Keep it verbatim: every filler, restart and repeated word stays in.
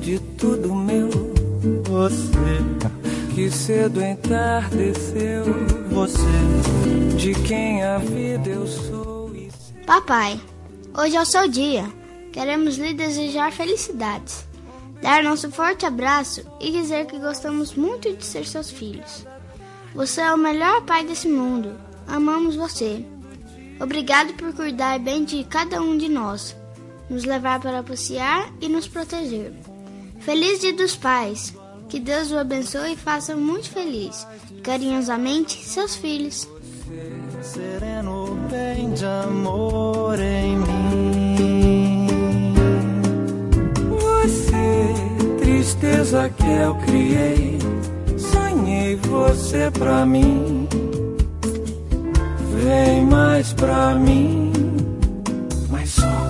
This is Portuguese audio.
de tudo meu. Você que cedo entardeceu. Você de quem a vida eu sou. E... Papai, hoje é o seu dia. Queremos lhe desejar felicidades, dar nosso forte abraço e dizer que gostamos muito de ser seus filhos. Você é o melhor pai desse mundo. Amamos você. Obrigado por cuidar bem de cada um de nós, nos levar para passear e nos proteger. Feliz Dia dos Pais. Que Deus o abençoe e faça muito feliz. Carinhosamente, seus filhos. Sereno bem de amor em mim. Você, tristeza que eu criei, sonhei você pra mim. Vem mais pra mim, mas só